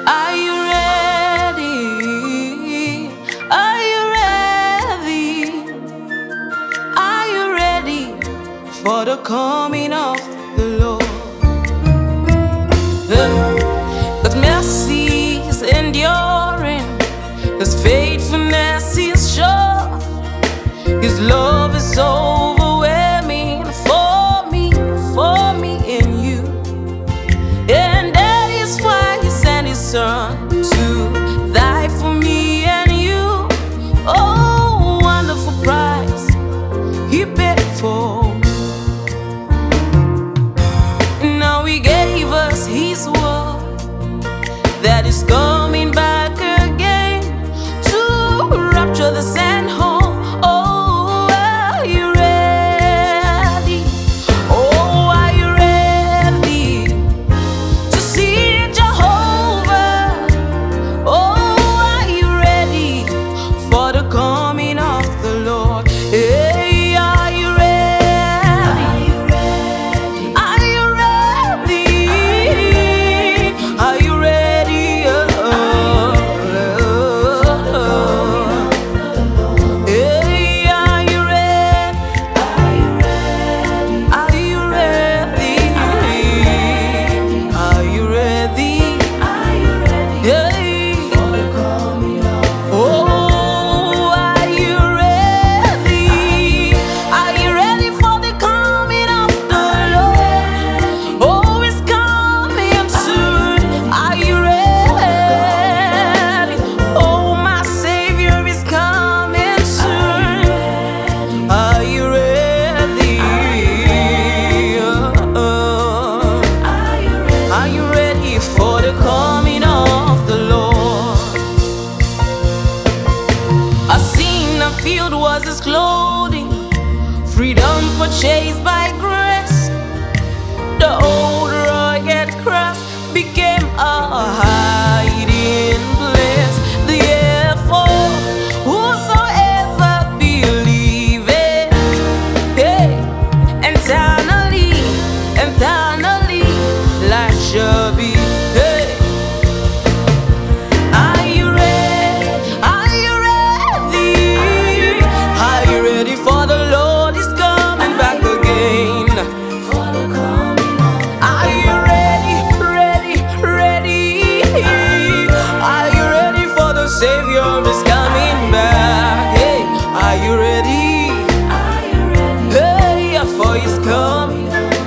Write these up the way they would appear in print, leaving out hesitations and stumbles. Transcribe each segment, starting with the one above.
Are you ready? Are you ready? Are you ready for the coming of the Lord? God's mercy is enduring, His faithfulness is sure, His love is overwhelming for me and you. And that is why He sent His Son to die for me and you. Oh, wonderful price He paid for. Now He gave us His word that is coming back again to rapture the sand home. Oh, are you ready? Oh, are you ready to see Jehovah? Oh, are you ready for the coming of the Lord? Hey, are you ready? Are you ready? Are you ready? For the coming of the Lord. A sin and field was His clothing, freedom purchased by grace. The old rugged cross became a hiding place. Therefore, whosoever believeth, hey, eternally, life shall be. Savior is coming back. Hey, are you ready? Hey, for His coming.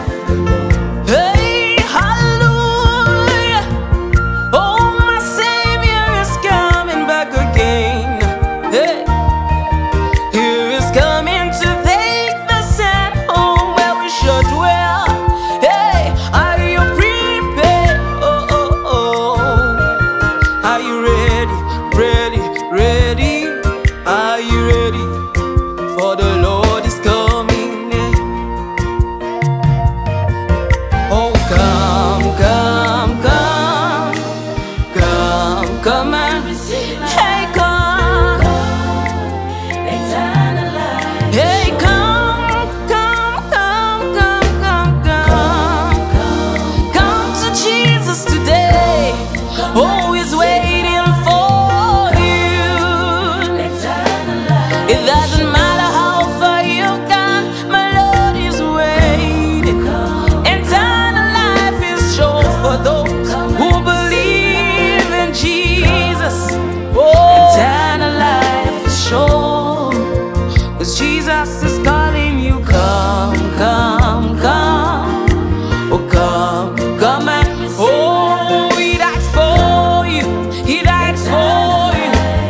Hey, hallelujah. Oh, my Savior is coming back again. Hey, He is coming to take the sad home where we should dwell. Hey, are you prepared? Oh, oh, oh. Are you ready? Ready? Are you ready? For the Lord is coming. Oh, come and receive. Hey, come, eternal life. Hey, come to Jesus today. Oh, He's waiting for. It doesn't matter how far you've gone, my Lord is waiting. Eternal life is sure for those who believe in Jesus. Oh, eternal life is sure, 'cause Jesus is calling you. Come. Oh, come and oh, He died for you. He died for you.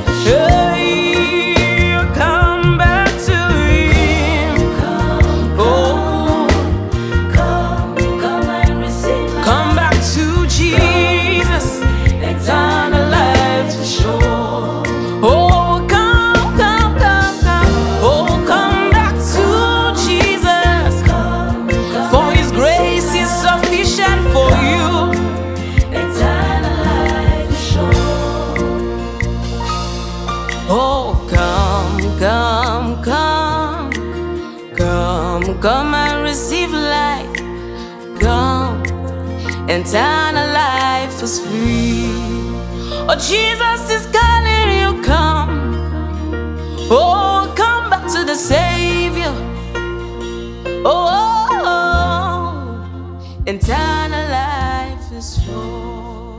Come and receive life. Come, eternal life is free. Oh, Jesus is calling you, come. Oh, come back to the Savior. Oh, eternal life is yours.